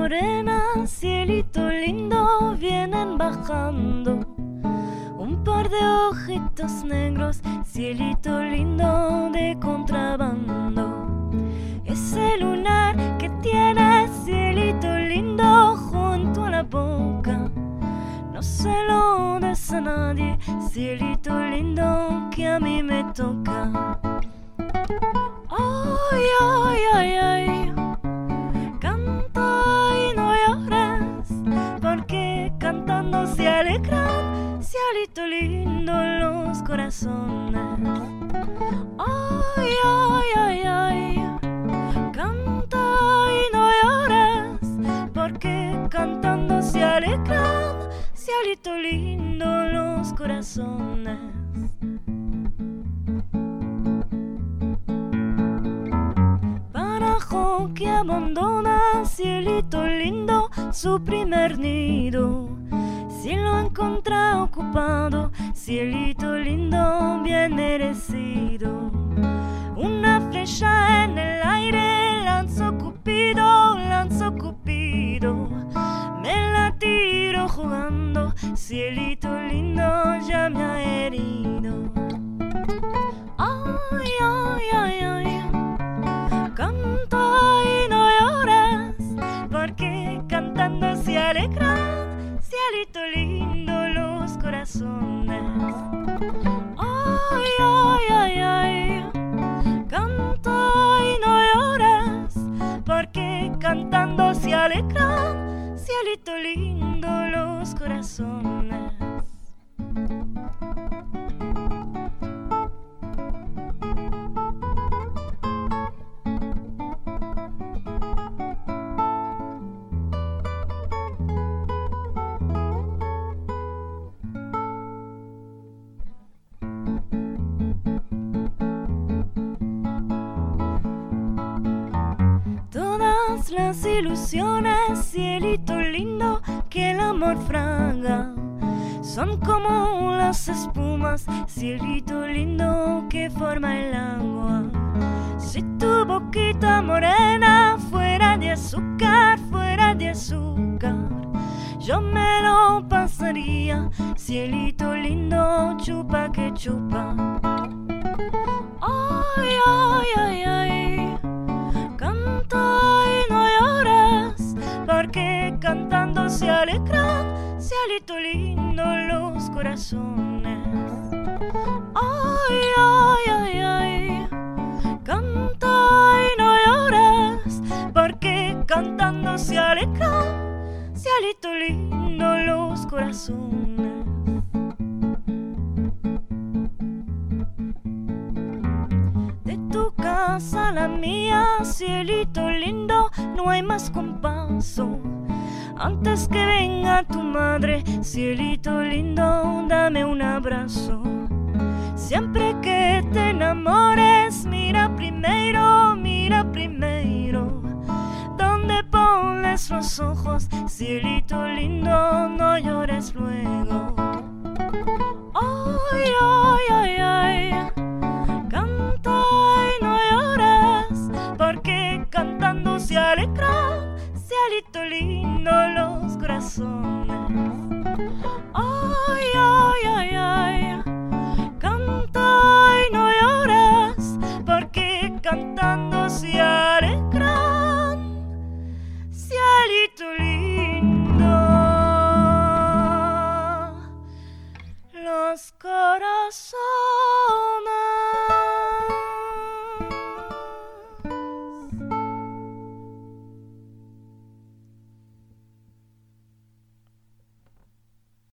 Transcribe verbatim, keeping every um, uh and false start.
morena, cielito lindo, vienen bajando un par de ojitos negros, cielito lindo de contrabando. Ese lunar que tiene, cielito lindo, junto a la boca, no se lo des a nadie, cielito lindo que a mí me toca. Ay, ay, ay, ay, canta y no llores, porque cantando se alegran, cielito lindo, los corazones. Ay, ay, ay, ay, canta y no llores, porque cantando se alegran, cielito lindo, los corazones. Parajo que abandona, cielito lindo, su primer nido, si lo encuentra ocupado, cielito lindo, bien merecido. Una flecha en el aire, lanzó Cupido, lanzó Cupido, me la tiro jugando, cielito lindo, ya me ha herido. Ay, ay, ay, ay, canta y no llores, porque cantando se alegran, cielito lindo, los corazones. Ay, ay, ay, ay, canta y no llores, porque cantando se alegran, cielito lindo, los corazones. Las ilusiones, cielito lindo, que el amor fraga, son como las espumas, cielito lindo, que forma el agua. Si tu boquita morena fuera de azúcar, fuera de azúcar, yo me lo pasaría, cielito lindo, chupa que chupa. Ay, ay, ay, ay, canta y no llores, porque cantando se alegran, cielito lindo, los corazones. Ay, ay, ay, ay, canta y no llores, porque cantando se alegran, cielito lindo, los corazones. A la mía, cielito lindo, no hay más compaso. Antes que venga tu madre, cielito lindo, dame un abrazo. Siempre que te enamores, mira primero, mira primero donde pones los ojos, cielito lindo, no llores luego. Ay, ay, ay, ay, canta y no llores, porque cantando se alegran, cielito lindo, los corazones.